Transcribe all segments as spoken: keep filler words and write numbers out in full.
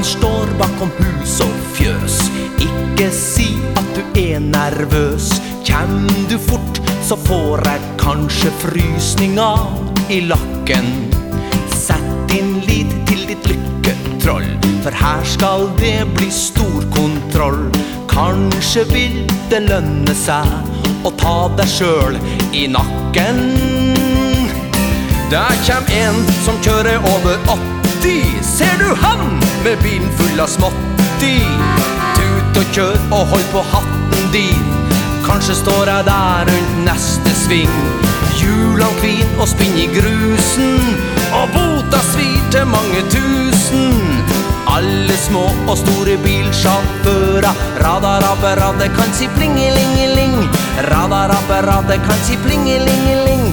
står bakom hus og fjøs. Ikke si at du er nervøs. Kjem du fort, så får jeg kanskje frysninger i lakken. Sett din lit til ditt lykketroll, for her skal det bli stor kontroll. Kanskje vil det lønne seg å ta deg selv i nakken. Der kjem en som kjører over åtti. Ser du han med bilen full av småtti? Tut og kjør og hold på hatten din. Kanskje står jeg der rundt neste sving. Hjulene kvin og spinn i grusen, og bota svir til mange tusen. Alle små og store bilsjåfører, radarapparat kan si plingelingeling. Radarapparat kan si plingelingeling.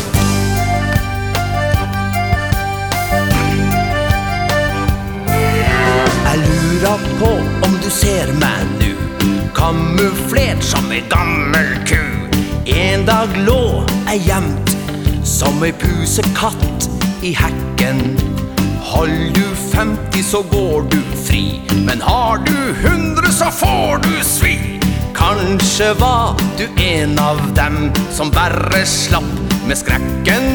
Jeg lurer på om du ser meg nu, kamuflert som ei gammel ku. En dag lå jeg gjemt som ei pusekatt i hekken. Hold du femti så går du fri, men har du hundre så får du svi. Kanskje var du en av dem som bare slapp med skrekken.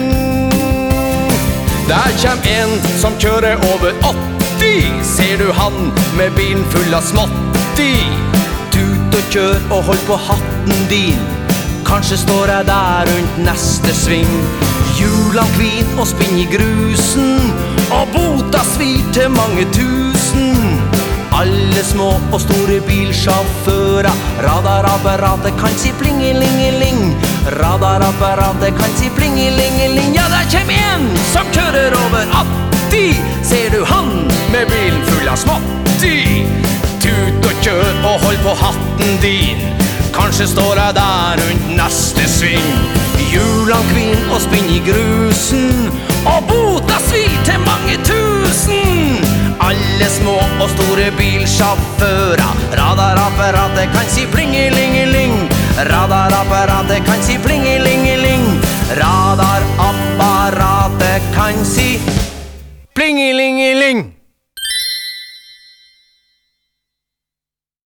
Der kjem en som kjører over åtti. Ser du han med bilen full av småtti? Tut og kjør og hold på hatten din. Kanskje står jeg der rundt neste sving. Hjulene kvin og spinn i grusen, og bota svir til mange tusen. Alle små og store bilsjåfører, radarapparat kan si plingelingeling. Radarapparat kan si plingelingeling. Ja, der kjem en som kjører over åtti. Ser du han med bilen full av småtti? Tut og kjør og hold på hatten din. Kanskje står jeg der rundt neste sving. Hjulene kvin og spinn i grusen, og bota svir til mange tusen. Alle små og store bilsjåfører, radarapparat kan si plingelingeling. Radarapparat kan si plingelingeling. Radarapparat kan si plingeling.